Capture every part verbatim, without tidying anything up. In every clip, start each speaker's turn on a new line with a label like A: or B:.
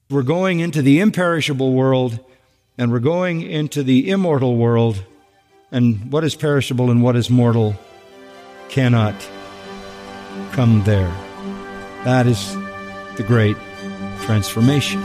A: We're going into the imperishable world, and we're going into the immortal world, and what is perishable and what is mortal cannot come there. That is the great transformation.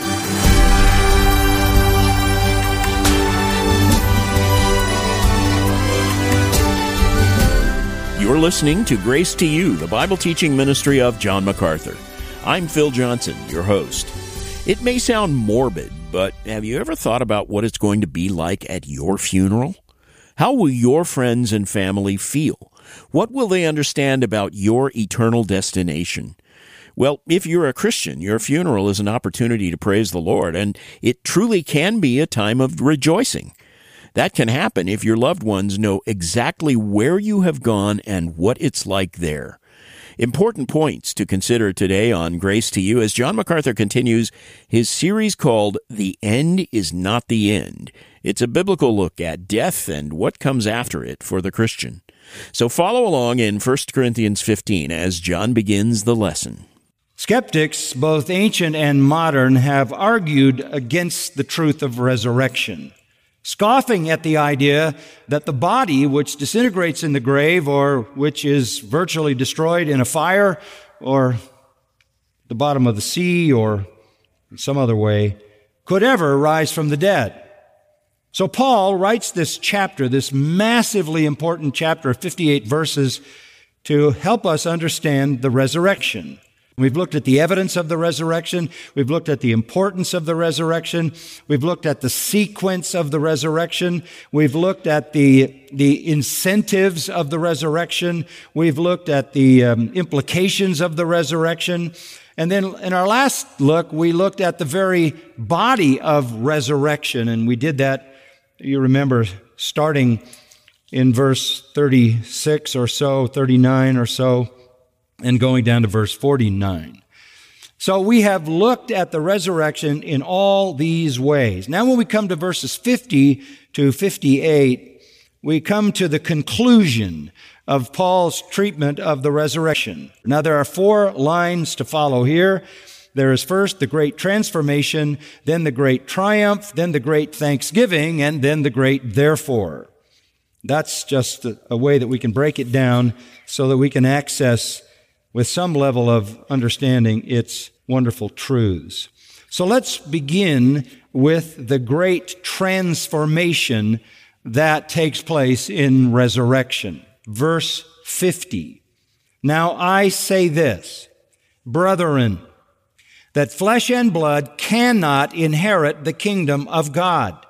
B: You're listening to Grace to You, the Bible teaching ministry of John MacArthur. I'm Phil Johnson, your host. It may sound morbid, but have you ever thought about what it's going to be like at your funeral? How will your friends and family feel? What will they understand about your eternal destination? Well, if you're a Christian, your funeral is an opportunity to praise the Lord, and it truly can be a time of rejoicing. That can happen if your loved ones know exactly where you have gone and what it's like there. Important points to consider today on Grace to You as John MacArthur continues his series called The End is Not the End. It's a biblical look at death and what comes after it for the Christian. So follow along in First Corinthians fifteen as John begins the lesson.
A: Skeptics, both ancient and modern, have argued against the truth of resurrection, scoffing at the idea that the body which disintegrates in the grave or which is virtually destroyed in a fire or the bottom of the sea or in some other way could ever rise from the dead. So Paul writes this chapter, this massively important chapter of fifty-eight verses, to help us understand the resurrection. We've looked at the evidence of the resurrection. We've looked at the importance of the resurrection. We've looked at the sequence of the resurrection. We've looked at the, the incentives of the resurrection. We've looked at the um, implications of the resurrection. And then in our last look, we looked at the very body of resurrection. And we did that, you remember, starting in verse thirty-six or so, thirty-nine or so, and going down to verse forty-nine. So we have looked at the resurrection in all these ways. Now when we come to verses fifty to fifty-eight, we come to the conclusion of Paul's treatment of the resurrection. Now there are four lines to follow here. There is first the great transformation, then the great triumph, then the great thanksgiving, and then the great therefore. That's just a, a way that we can break it down so that we can access with some level of understanding its wonderful truths. So let's begin with the great transformation that takes place in resurrection. Verse fifty. Now I say this, brethren, that flesh and blood cannot inherit the kingdom of God,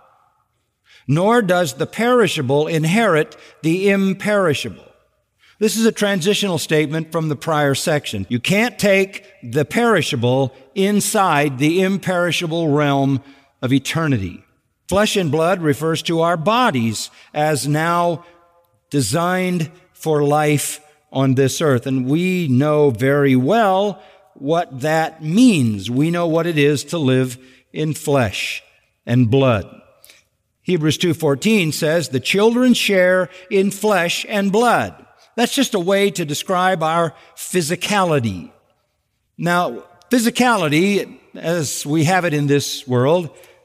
A: nor does the perishable inherit the imperishable. This is a transitional statement from the prior section. You can't take the perishable inside the imperishable realm of eternity. Flesh and blood refers to our bodies as now designed for life on this earth. And we know very well what that means. We know what it is to live in flesh and blood. Hebrews two fourteen says, the children share in flesh and blood. That's just a way to describe our physicality. Now, physicality, as we have it in this world,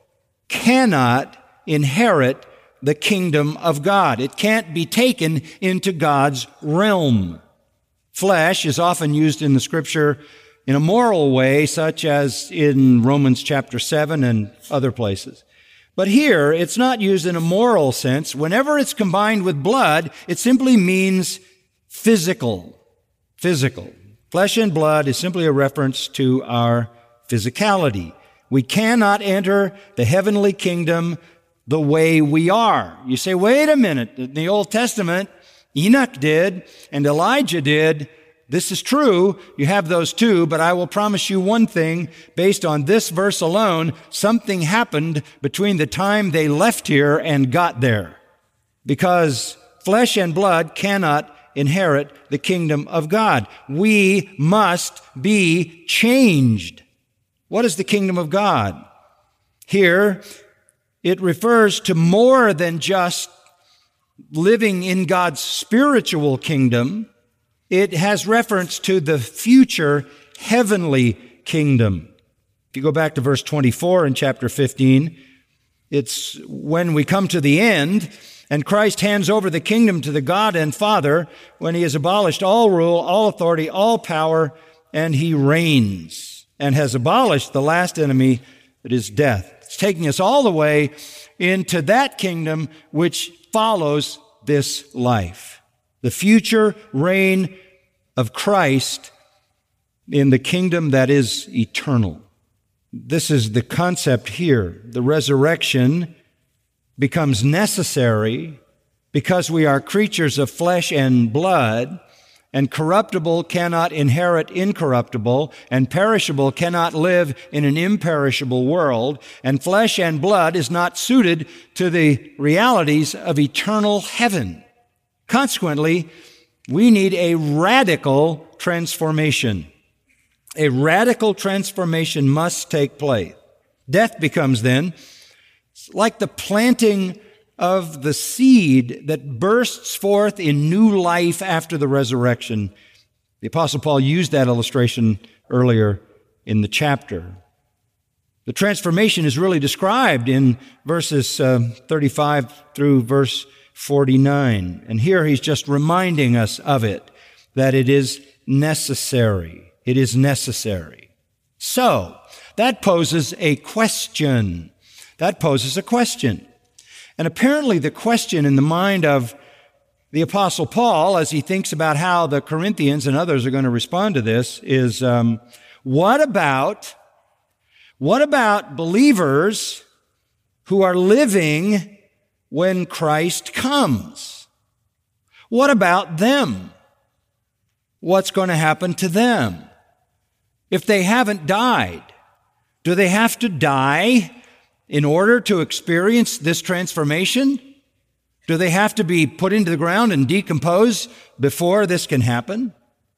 A: cannot inherit the kingdom of God. It can't be taken into God's realm. Flesh is often used in the Scripture in a moral way, such as in Romans chapter seven and other places. But here, it's not used in a moral sense. Whenever it's combined with blood, it simply means physical. Physical. Flesh and blood is simply a reference to our physicality. We cannot enter the heavenly kingdom the way we are. You say, wait a minute. In the Old Testament, Enoch did and Elijah did. This is true. You have those two, but I will promise you one thing. Based on this verse alone, something happened between the time they left here and got there. Because flesh and blood cannot inherit the kingdom of God. We must be changed. What is the kingdom of God? Here, it refers to more than just living in God's spiritual kingdom. It has reference to the future heavenly kingdom. If you go back to verse twenty-four in chapter fifteen, it's when we come to the end and Christ hands over the kingdom to the God and Father when he has abolished all rule, all authority, all power, and he reigns and has abolished the last enemy that is death. It's taking us all the way into that kingdom which follows this life. The future reign of Christ in the kingdom that is eternal. This is the concept here. The resurrection becomes necessary because we are creatures of flesh and blood, and corruptible cannot inherit incorruptible, and perishable cannot live in an imperishable world, and flesh and blood is not suited to the realities of eternal heaven. Consequently, we need a radical transformation. A radical transformation must take place. Death becomes then like the planting of the seed that bursts forth in new life after the resurrection. The Apostle Paul used that illustration earlier in the chapter. The transformation is really described in verses uh, thirty-five through verse forty-nine. And here he's just reminding us of it, that it is necessary. It is necessary. So, that poses a question. That poses a question. And apparently the question in the mind of the Apostle Paul, as he thinks about how the Corinthians and others are going to respond to this, is um, what about, what about believers who are living when Christ comes? What about them? What's going to happen to them? If they haven't died, do they have to die in order to experience this transformation? Do they have to be put into the ground and decompose before this can happen?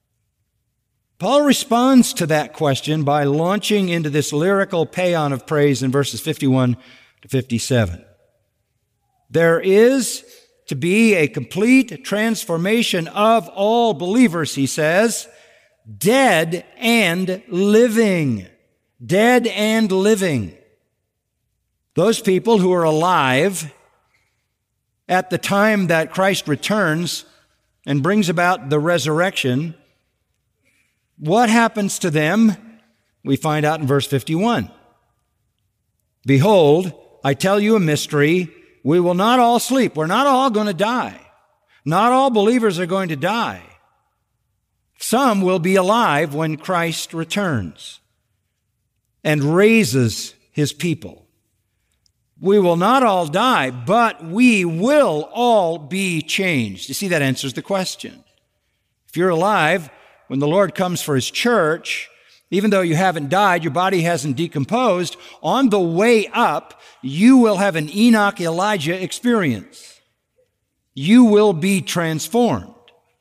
A: Paul responds to that question by launching into this lyrical paean of praise in verses fifty-one to fifty-seven. There is to be a complete transformation of all believers, he says, dead and living. Dead and living. Those people who are alive at the time that Christ returns and brings about the resurrection, what happens to them? We find out in verse fifty-one. Behold, I tell you a mystery. We will not all sleep. We're not all going to die. Not all believers are going to die. Some will be alive when Christ returns and raises his people. We will not all die, but we will all be changed. You see, that answers the question. If you're alive when the Lord comes for his church, even though you haven't died, your body hasn't decomposed, on the way up, you will have an Enoch Elijah experience. You will be transformed.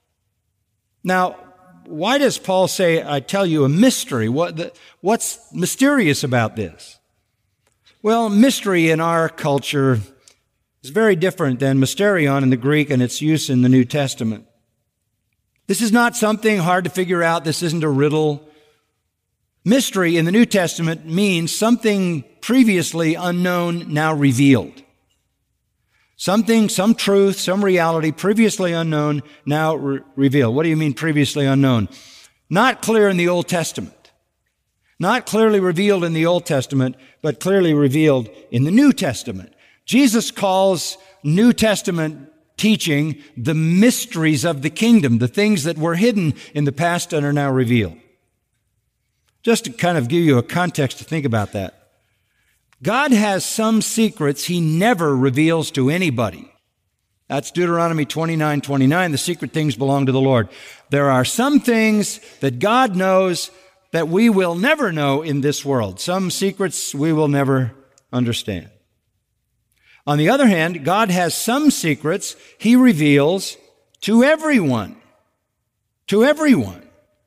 A: Now, why does Paul say, I tell you a mystery? What the, what's mysterious about this? Well, mystery in our culture is very different than mysterion in the Greek and its use in the New Testament. This is not something hard to figure out. This isn't a riddle. Mystery in the New Testament means something previously unknown, now revealed. Something, some truth, some reality previously unknown, now re- revealed. What do you mean previously unknown? Not clear in the Old Testament. Not clearly revealed in the Old Testament, but clearly revealed in the New Testament. Jesus calls New Testament teaching the mysteries of the kingdom, the things that were hidden in the past and are now revealed. Just to kind of give you a context to think about that. God has some secrets he never reveals to anybody. That's Deuteronomy twenty-nine twenty-nine. The secret things belong to the Lord. There are some things that God knows that we will never know in this world. Some secrets we will never understand. On the other hand, God has some secrets he reveals to everyone. To everyone.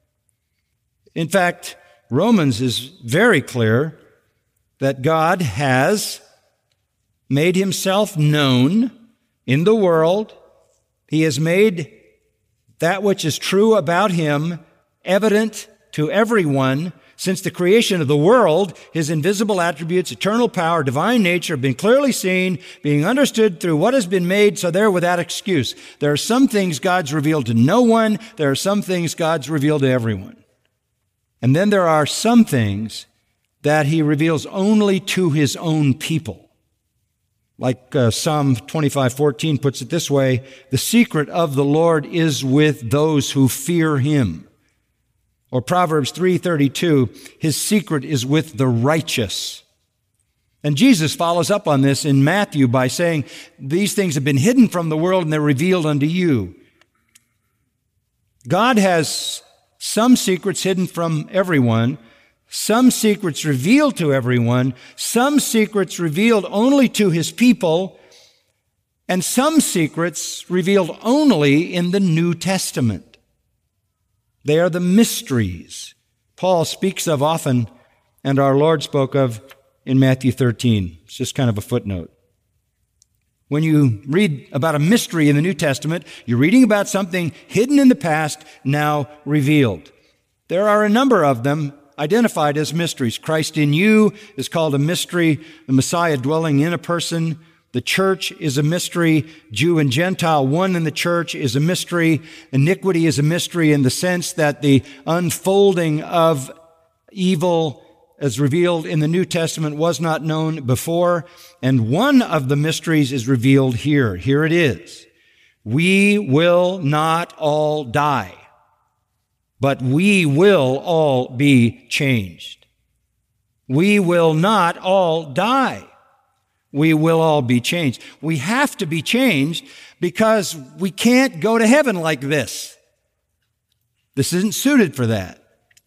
A: In fact, Romans is very clear that God has made himself known in the world. He has made that which is true about him evident to everyone Since the creation of the world, his invisible attributes, eternal power, divine nature have been clearly seen, being understood through what has been made, so they're without excuse. There are some things God's revealed to no one. There are some things God's revealed to everyone. And then there are some things that he reveals only to his own people. Like uh, Psalm twenty-five fourteen puts it this way, the secret of the Lord is with those who fear him. Or Proverbs three thirty-two, his secret is with the righteous. And Jesus follows up on this in Matthew by saying, these things have been hidden from the world and they're revealed unto you. God has some secrets hidden from everyone, some secrets revealed to everyone, some secrets revealed only to his people, and some secrets revealed only in the New Testament. They are the mysteries Paul speaks of often, and our Lord spoke of in Matthew thirteen. It's just kind of a footnote. When you read about a mystery in the New Testament, you're reading about something hidden in the past, now revealed. There are a number of them identified as mysteries. Christ in you is called a mystery. The Messiah dwelling in a person. The church is a mystery. Jew and Gentile, one in the church, is a mystery. Iniquity is a mystery in the sense that the unfolding of evil as revealed in the New Testament was not known before. And one of the mysteries is revealed here. Here it is. We will not all die, but we will all be changed. We will not all die. We will all be changed. We have to be changed because we can't go to heaven like this. This isn't suited for that.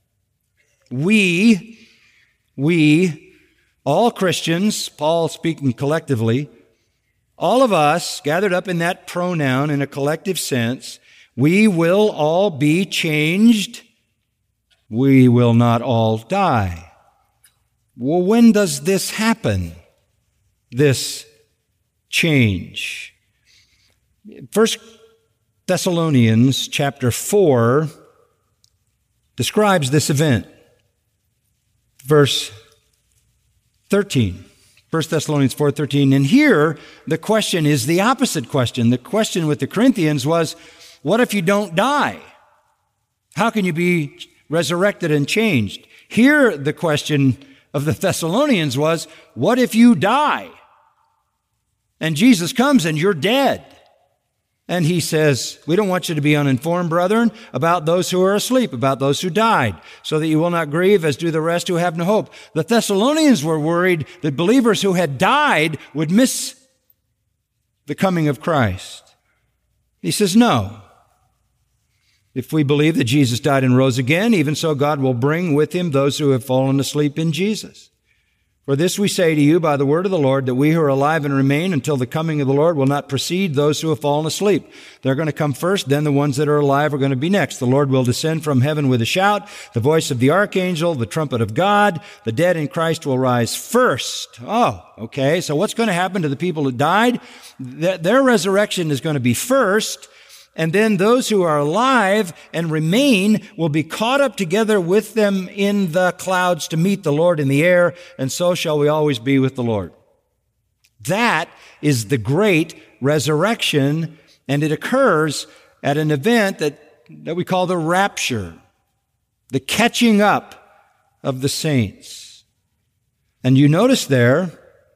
A: We, we, all Christians, Paul speaking collectively, all of us gathered up in that pronoun in a collective sense, we will all be changed. We will not all die. Well, when does this happen? This change. First Thessalonians chapter four describes this event. Verse thirteen. First Thessalonians four thirteen. And here the question is the opposite question. The question with the Corinthians was, what if you don't die? How can you be resurrected and changed? Here the question of the Thessalonians was, what if you die? And Jesus comes and you're dead. And he says, we don't want you to be uninformed, brethren, about those who are asleep, about those who died, so that you will not grieve as do the rest who have no hope. The Thessalonians were worried that believers who had died would miss the coming of Christ. He says, no. If we believe that Jesus died and rose again, even so God will bring with him those who have fallen asleep in Jesus. For this we say to you by the word of the Lord, that we who are alive and remain until the coming of the Lord will not precede those who have fallen asleep. They're going to come first, then the ones that are alive are going to be next. The Lord will descend from heaven with a shout, the voice of the archangel, the trumpet of God. The dead in Christ will rise first. Oh, okay. So what's going to happen to the people who died? Their resurrection is going to be first. And then those who are alive and remain will be caught up together with them in the clouds to meet the Lord in the air, and so shall we always be with the Lord. That is the great resurrection, and it occurs at an event that, that we call the rapture, the catching up of the saints. And you notice there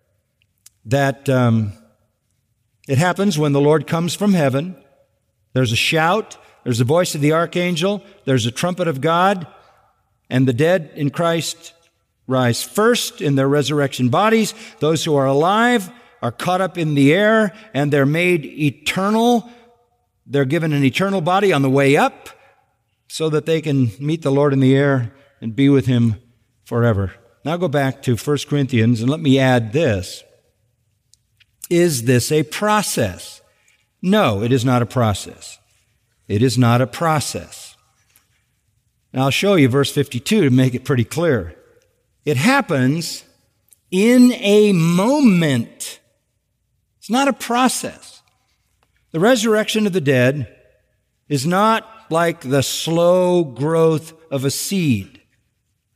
A: that um, it happens when the Lord comes from heaven. There's a shout, there's the voice of the archangel, there's a trumpet of God, and the dead in Christ rise first in their resurrection bodies. Those who are alive are caught up in the air, and they're made eternal. They're given an eternal body on the way up so that they can meet the Lord in the air and be with him forever. Now go back to First Corinthians, and let me add this. Is this a process? No, it is not a process. It is not a process. Now I'll show you verse fifty-two to make it pretty clear. It happens in a moment. It's not a process. The resurrection of the dead is not like the slow growth of a seed.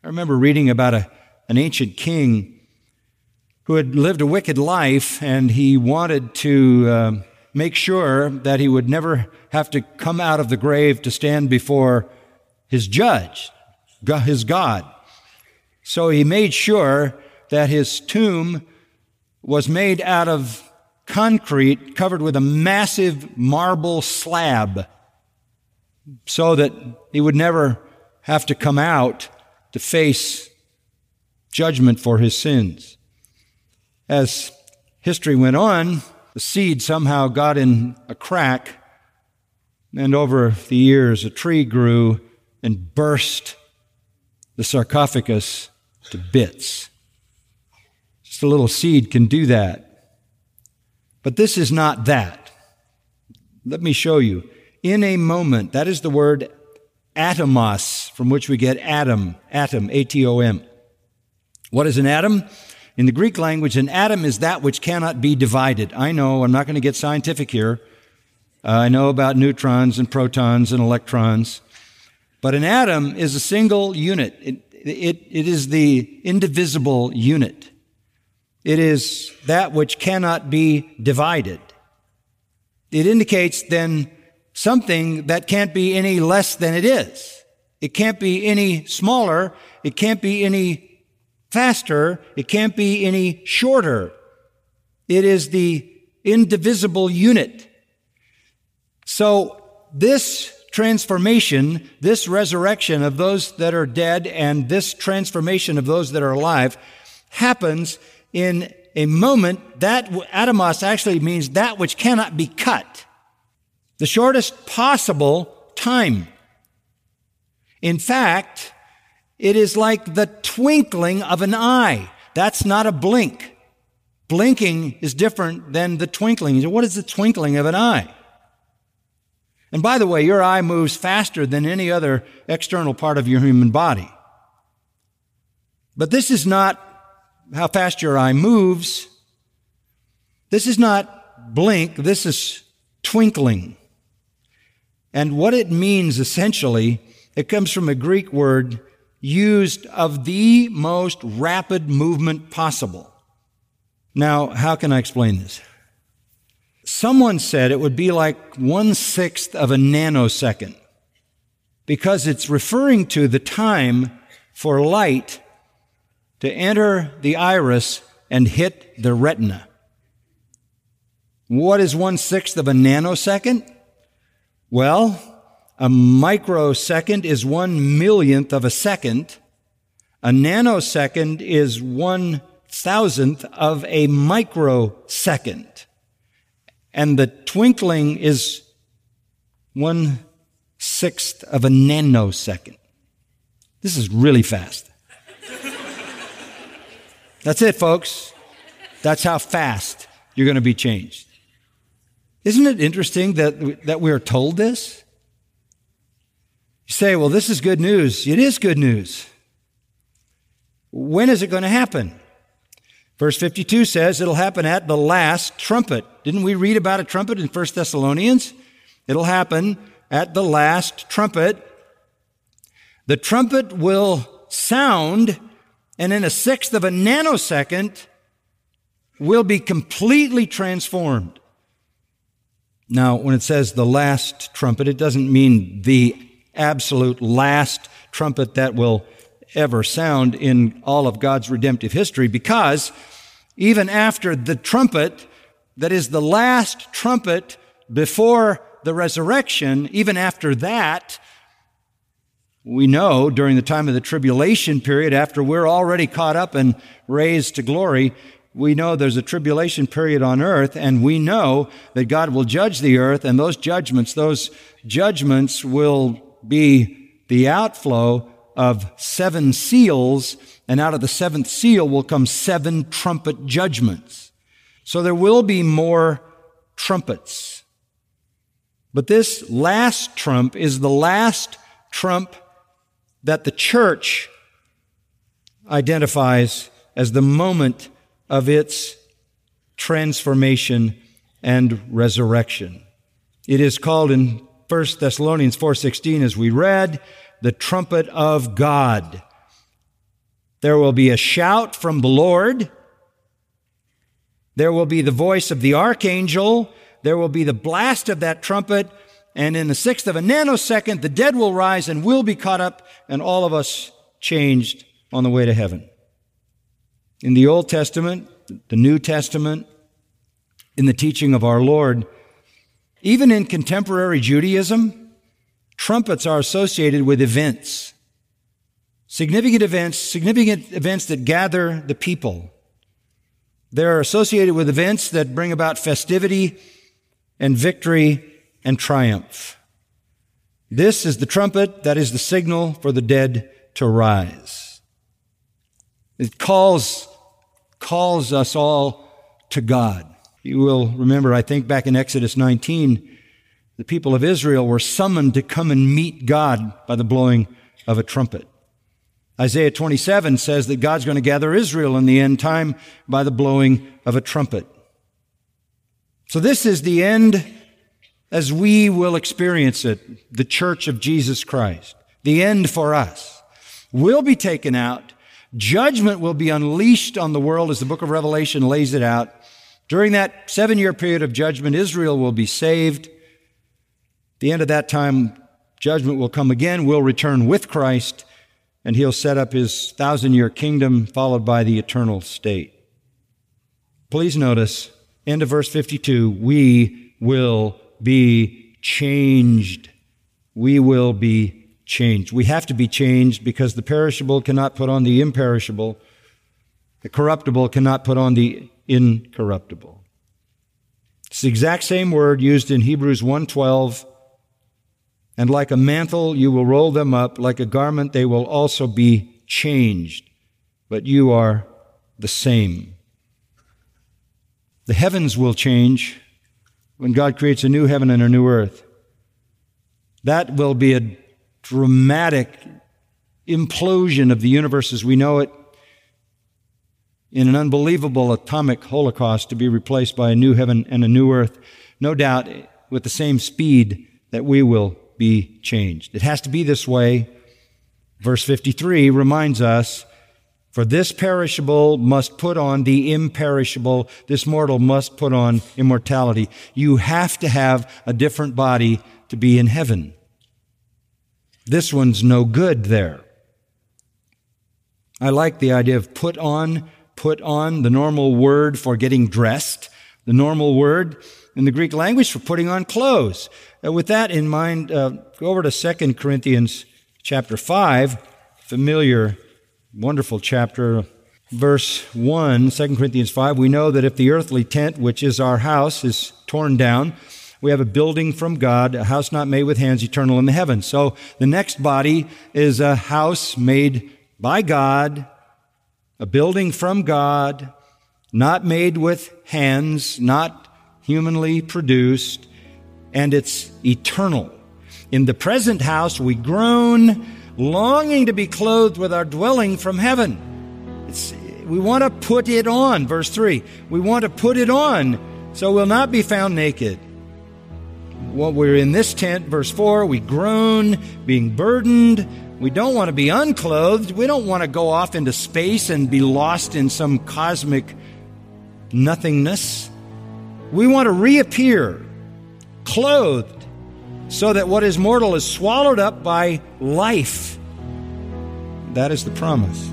A: I remember reading about a, an ancient king who had lived a wicked life, and he wanted to uh, make sure that he would never have to come out of the grave to stand before his judge, his God. So he made sure that his tomb was made out of concrete covered with a massive marble slab so that he would never have to come out to face judgment for his sins. As history went on, the seed somehow got in a crack, and over the years a tree grew and burst the sarcophagus to bits. Just a little seed can do that. But this is not that. Let me show you. In a moment, that is the word atomos, from which we get atom, atom, A T O M. What is an atom? In the Greek language, an atom is that which cannot be divided. I know, I'm not going to get scientific here. Uh, I know about neutrons and protons and electrons. But an atom is a single unit. It, it, it is the indivisible unit. It is that which cannot be divided. It indicates then something that can't be any less than it is. It can't be any smaller. It can't be any faster. It can't be any shorter. It is the indivisible unit. So this transformation, this resurrection of those that are dead and this transformation of those that are alive happens in a moment. That atomos actually means that which cannot be cut. The shortest possible time. In fact, it is like the twinkling of an eye. That's not a blink. Blinking is different than the twinkling. What is the twinkling of an eye? And by the way, your eye moves faster than any other external part of your human body. But this is not how fast your eye moves. This is not blink. This is twinkling. And what it means essentially, it comes from a Greek word used of the most rapid movement possible. Now, how can I explain this? Someone said it would be like one-sixth of a nanosecond because it's referring to the time for light to enter the iris and hit the retina. What is one-sixth of a nanosecond? Well, a microsecond is one millionth of a second. A nanosecond is one thousandth of a microsecond. And the twinkling is one sixth of a nanosecond. This is really fast. That's it, folks. That's how fast you're going to be changed. Isn't it interesting that, that we are told this? You say, well, this is good news. It is good news. When is it going to happen? Verse fifty-two says it'll happen at the last trumpet. Didn't we read about a trumpet in First Thessalonians? It'll happen at the last trumpet. The trumpet will sound, and in a sixth of a nanosecond, will be completely transformed. Now, when it says the last trumpet, it doesn't mean the absolute last trumpet that will ever sound in all of God's redemptive history, because even after the trumpet, that is the last trumpet before the resurrection, even after that, we know during the time of the tribulation period, after we're already caught up and raised to glory, we know there's a tribulation period on earth, and we know that God will judge the earth, and those judgments, those judgments will be the outflow of seven seals, and out of the seventh seal will come seven trumpet judgments. So there will be more trumpets. But this last trump is the last trump that the church identifies as the moment of its transformation and resurrection. It is called in First Thessalonians four sixteen, as we read, the trumpet of God. There will be a shout from the Lord. There will be the voice of the archangel. There will be the blast of that trumpet. And in the sixth of a nanosecond, the dead will rise and will be caught up, and all of us changed on the way to heaven. In the Old Testament, the New Testament, in the teaching of our Lord, even in contemporary Judaism, trumpets are associated with events. Significant events, significant events that gather the people. They're associated with events that bring about festivity and victory and triumph. This is the trumpet that is the signal for the dead to rise. It calls, calls us all to God. You will remember, I think back in Exodus nineteen, the people of Israel were summoned to come and meet God by the blowing of a trumpet. Isaiah twenty-seven says that God's going to gather Israel in the end time by the blowing of a trumpet. So this is the end as we will experience it, the Church of Jesus Christ. The end for us. We'll be taken out. Judgment will be unleashed on the world as the book of Revelation lays it out. During that seven-year period of judgment, Israel will be saved. At the end of that time, judgment will come again. We'll return with Christ, and he'll set up his thousand-year kingdom, followed by the eternal state. Please notice, end of verse fifty-two, we will be changed. We will be changed. We have to be changed because the perishable cannot put on the imperishable. The corruptible cannot put on the incorruptible. It's the exact same word used in Hebrews one twelve. And like a mantle, you will roll them up. Like a garment, they will also be changed. But you are the same. The heavens will change when God creates a new heaven and a new earth. That will be a dramatic implosion of the universe as we know it in an unbelievable atomic holocaust to be replaced by a new heaven and a new earth, no doubt with the same speed that we will be changed. It has to be this way. Verse fifty-three reminds us, for this perishable must put on the imperishable. This mortal must put on immortality. You have to have a different body to be in heaven. This one's no good there. I like the idea of put on, put on, the normal word for getting dressed, the normal word in the Greek language for putting on clothes. Uh, with that in mind, uh, go over to Second Corinthians chapter five, familiar wonderful chapter, verse one, Second Corinthians five, we know that if the earthly tent, which is our house, is torn down, we have a building from God, a house not made with hands, eternal in the heavens. So the next body is a house made by God, a building from God, not made with hands, not humanly produced, and it's eternal. In the present house, we groan, longing to be clothed with our dwelling from heaven. It's, we want to put it on, verse three. We want to put it on so we'll not be found naked. Well, we're in this tent, verse four, we groan, being burdened. We don't want to be unclothed. We don't want to go off into space and be lost in some cosmic nothingness. We want to reappear, clothed, so that what is mortal is swallowed up by life. That is the promise.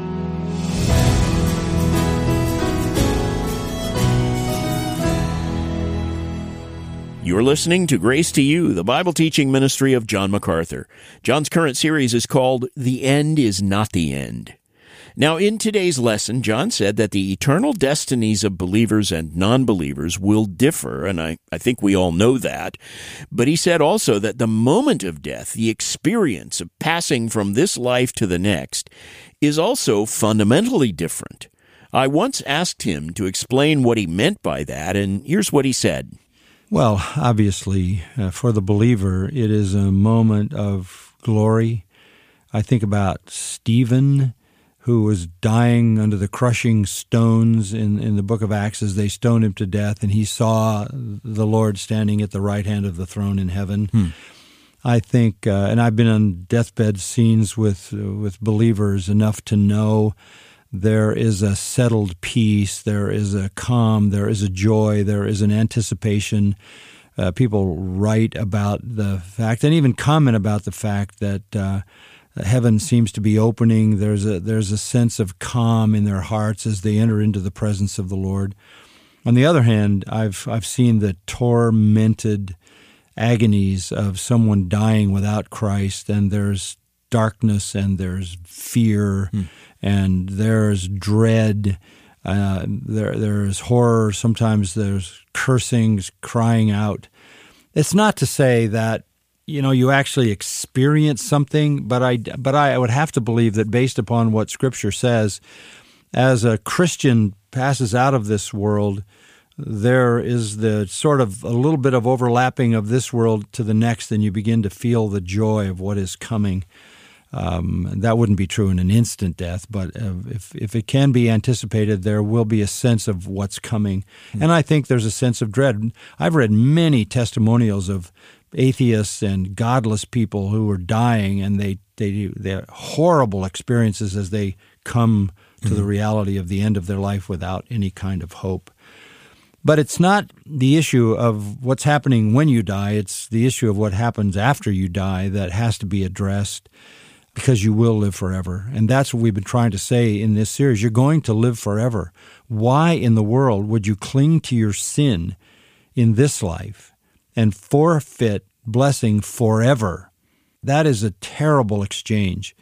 B: You're listening to Grace to You, the Bible teaching ministry of John MacArthur. John's current series is called The End is Not the End. Now, in today's lesson, John said that the eternal destinies of believers and non-believers will differ, and I, I think we all know that. But he said also that the moment of death, the experience of passing from this life to the next, is also fundamentally different. I once asked him to explain what he meant by that, and here's what he said.
A: Well, obviously, uh, for the believer, it is a moment of glory. I think about Stephen, who was dying under the crushing stones in, in the book of Acts as they stoned him to death, and he saw the Lord standing at the right hand of the throne in heaven. Hmm. I think, uh, and I've been on deathbed scenes with uh, with believers enough to know there is a settled peace, there is a calm, there is a joy, there is an anticipation. Uh, people write about the fact and even comment about the fact that uh, heaven seems to be opening. There's a there's a sense of calm in their hearts as they enter into the presence of the Lord. On the other hand, I've I've seen the tormented agonies of someone dying without Christ, and there's darkness and there's fear hmm. and there's dread. Uh, there there's horror. Sometimes there's cursings, crying out. It's not to say that you know you actually experience something, but I but I would have to believe that based upon what Scripture says, as a Christian passes out of this world, there is the sort of a little bit of overlapping of this world to the next, and you begin to feel the joy of what is coming. Um, that wouldn't be true in an instant death, but uh, if if it can be anticipated, there will be a sense of what's coming. Mm-hmm. And I think there's a sense of dread. I've read many testimonials of atheists and godless people who are dying, and they they they have horrible experiences as they come to mm-hmm. the reality of the end of their life without any kind of hope. But it's not the issue of what's happening when you die. It's the issue of what happens after you die that has to be addressed, because you will live forever. And that's what we've been trying to say in this series. You're going to live forever. Why in the world would you cling to your sin in this life and forfeit blessing forever? That is a terrible exchange.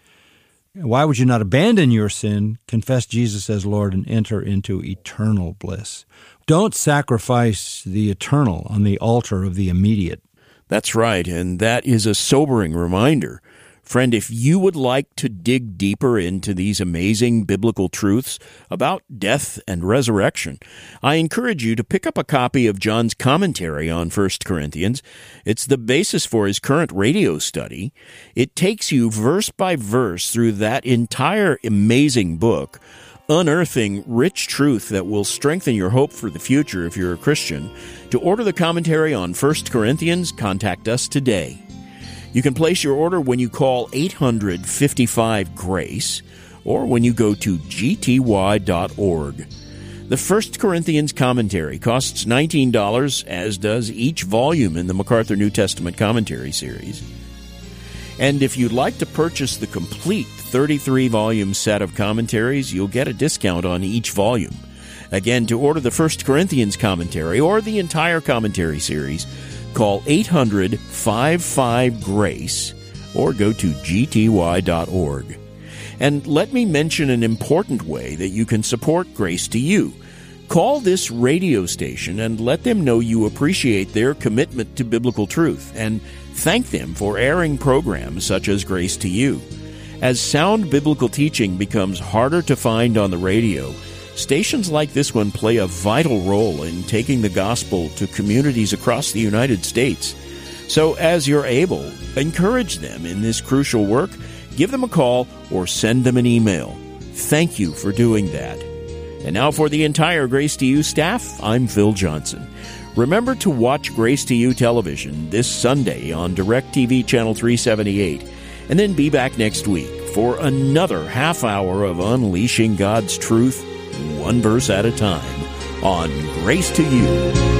A: Why would you not abandon your sin, confess Jesus as Lord, and enter into eternal bliss? Don't sacrifice the eternal on the altar of the immediate.
B: That's right, and that is a sobering reminder. Friend, if you would like to dig deeper into these amazing biblical truths about death and resurrection, I encourage you to pick up a copy of John's commentary on First Corinthians. It's the basis for his current radio study. It takes you verse by verse through that entire amazing book, unearthing rich truth that will strengthen your hope for the future if you're a Christian. To order the commentary on First Corinthians, contact us today. You can place your order when you call eight hundred, fifty-five, GRACE or when you go to g t y dot org. The First Corinthians commentary costs nineteen dollars, as does each volume in the MacArthur New Testament Commentary Series. And if you'd like to purchase the complete thirty-three volume set of commentaries, you'll get a discount on each volume. Again, to order the First Corinthians commentary or the entire commentary series, call eight hundred, fifty-five, GRACE or go to g t y dot org. And let me mention an important way that you can support Grace to You. Call this radio station and let them know you appreciate their commitment to biblical truth, and thank them for airing programs such as Grace to You. As sound biblical teaching becomes harder to find on the radio, stations like this one play a vital role in taking the gospel to communities across the United States. So as you're able, encourage them in this crucial work, give them a call, or send them an email. Thank you for doing that. And now for the entire Grace to You staff, I'm Phil Johnson. Remember to watch Grace to You television this Sunday on DirecTV Channel three seventy-eight, and then be back next week for another half hour of unleashing God's truth one verse at a time on Grace to You.